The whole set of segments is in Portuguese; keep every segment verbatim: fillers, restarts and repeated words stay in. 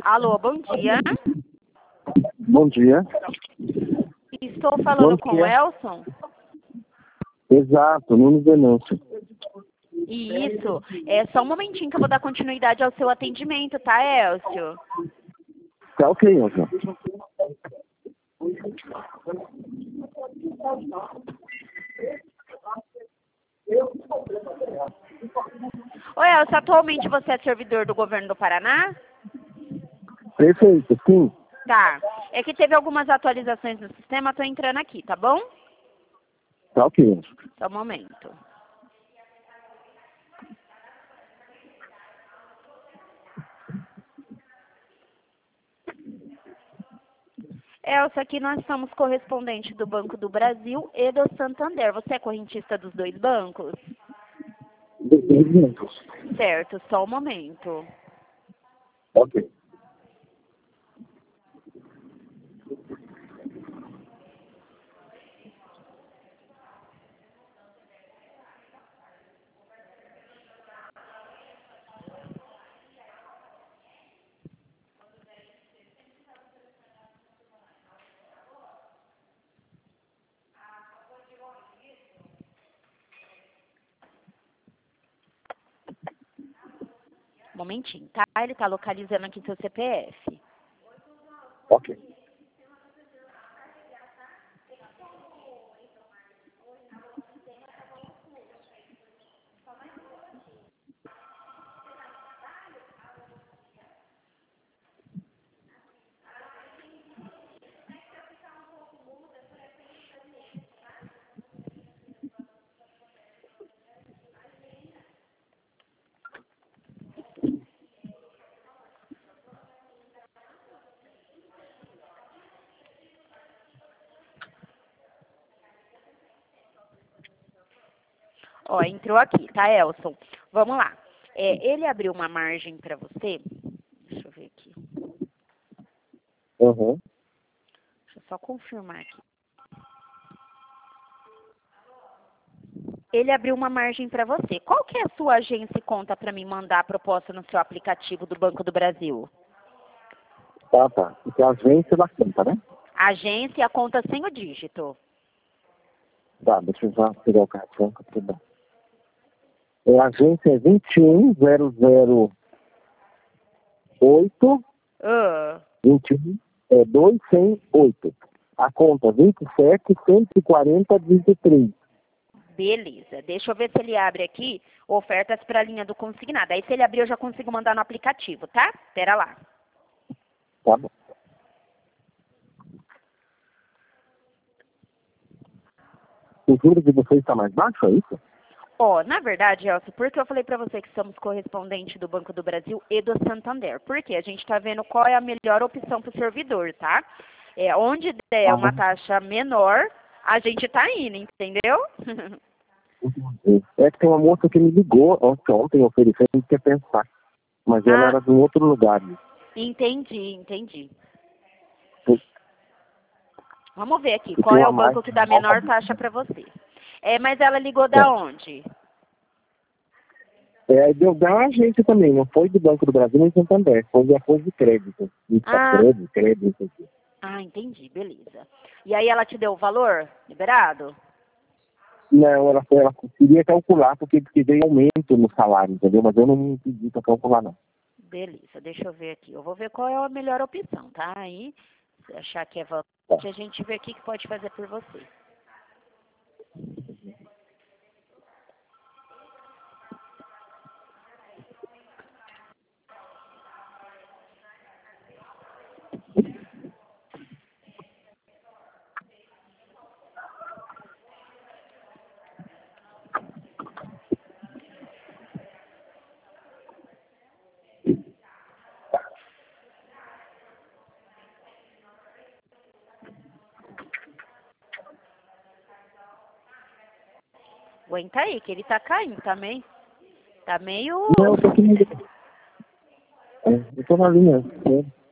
Alô, bom dia. Bom dia. Estou falando Bom com o dia. Elson? Exato, Nunes Denúncio. Isso. É só um momentinho que eu vou dar continuidade ao seu atendimento, tá, Elcio? Tá ok, Elson. Oi, Elcio, atualmente você é servidor do governo do Paraná? Perfeito, sim. Tá. É que teve algumas atualizações no sistema, tô entrando aqui, tá bom? Tá ok, Elson. Só um momento. Elcio, aqui nós somos correspondente do Banco do Brasil e do Santander. Você é correntista dos dois bancos? Dez minutos. Certo, só um momento. Ok. Um momentinho, tá? Ele tá localizando aqui seu C P F. Ok. Ó, entrou aqui, tá, Elson? Vamos lá. É, ele abriu uma margem para você. Deixa eu ver aqui. Uhum. Deixa eu só confirmar aqui. Ele abriu uma margem para você. Qual que é a sua agência e conta para mim mandar a proposta no seu aplicativo do Banco do Brasil? Tá, tá. Porque a agência da conta, né? A agência e a conta sem o dígito. Tá, deixa eu já pegar o cartão que eu tô. É, a agência é vinte e um zero zero oito, Ah, vinte e um, é dois cem e oito. A conta vinte e sete cento e quarenta vinte e três. beleza. Deixa eu ver se ele abre aqui ofertas para a linha do consignado. Aí se ele abrir eu já consigo mandar no aplicativo, tá? Espera lá. Tá bom. O juro de vocês está mais baixo, é isso? Ó, na verdade, Elcio, por que eu falei para você que somos correspondente do Banco do Brasil e do Santander? Porque a gente está vendo qual é a melhor opção para o servidor, tá? É, onde der uma Ah, taxa menor, a gente está indo, entendeu? entendi. É que tem uma moça que me ligou ontem, ontem oferecendo que ia pensar. Mas ela Ah, era de um outro lugar. entendi, entendi. Tem Vamos ver aqui, tem qual é uma o banco que margem dá nova. menor taxa para você. É, mas ela ligou da É, onde? é, aí deu da agência também, não foi do Banco do Brasil nem Santander, foi de apoio de crédito. Isso, Ah, crédito, crédito. Isso aqui. ah, entendi, beleza. E aí ela te deu o valor liberado? Não, ela, foi- ela queria calcular porque, porque veio aumento no salário, entendeu? Mas eu não me pedi para calcular, não. Beleza, deixa eu ver aqui. Eu vou ver qual é a melhor opção, tá? Aí, se achar que é valor, Tá. a gente vê o que que pode fazer por você. Aguenta aí, que ele tá caindo, tá meio... Tá meio... Não, eu tô aqui no... É, eu tô na linha. É.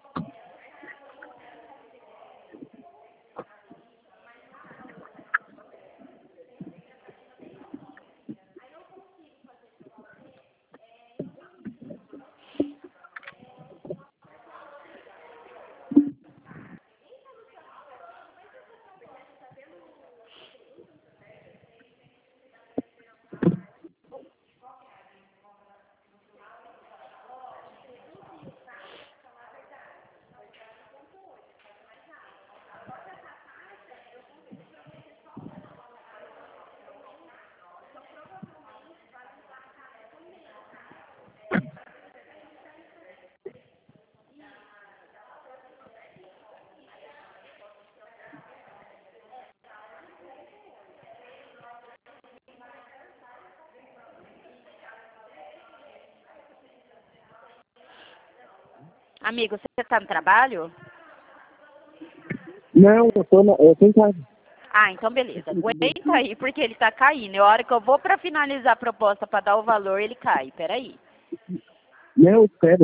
Amigo, você tá no trabalho? Não, eu tô, na, eu tô em casa. Ah, então beleza. Aguenta aí, porque ele tá caindo. E a hora que eu vou pra finalizar a proposta pra dar o valor, ele cai. Peraí. Não, espera.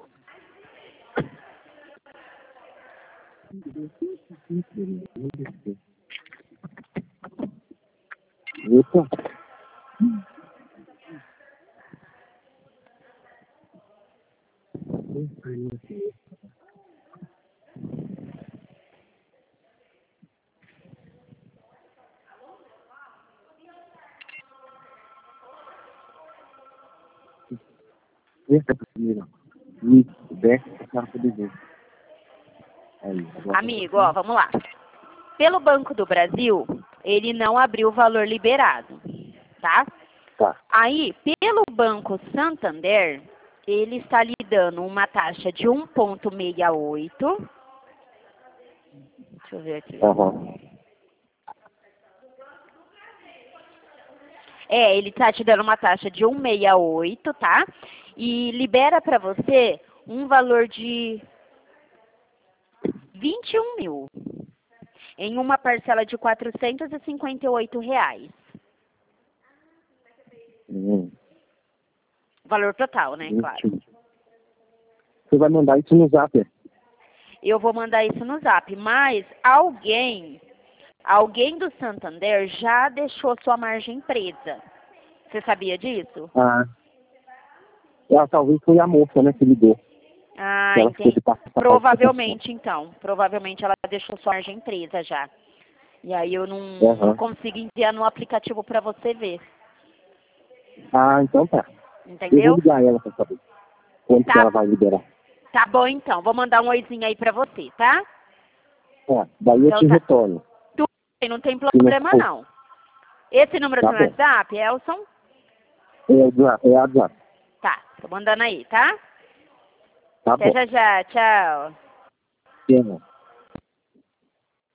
Eita. Eita, primeiro. Isso, desce pra cara poder ver. Aí, agora Amigo, ó, vamos lá. Pelo Banco do Brasil, ele não abriu o valor liberado, tá? tá. Aí, pelo Banco Santander, ele está lhe dando uma taxa de um vírgula sessenta e oito. Deixa eu ver aqui. Aham. É, ele está te dando uma taxa de um vírgula sessenta e oito, tá? E libera para você um valor de vinte e um mil. Em uma parcela de quatrocentos e cinquenta e oito reais. Hum. Valor total, né, claro. Você vai mandar isso no zap? Eu vou mandar isso no zap, mas alguém, alguém do Santander já deixou sua margem presa. Você sabia disso? Ah. Ah, talvez foi a moça, né, que ligou. Ah, Ela ficou entendi. de passar- Provavelmente, então. Provavelmente ela deixou sua margem presa já. E aí eu não, Aham. não consigo enviar no aplicativo para você ver. Ah, então tá. Eu vou Entendeu? ligar ela pra saber quando Tá. que ela vai liberar. Tá bom, então. Vou mandar um oizinho aí pra você, tá? É, daí eu Então te tá. retorno. Tudo bem, não tem problema, for. não. Esse número Tá do bom. WhatsApp, Elson? É a Zap, é a Zap. Tá, tô mandando aí, tá? Tá Até bom. já já, tchau. Tchau.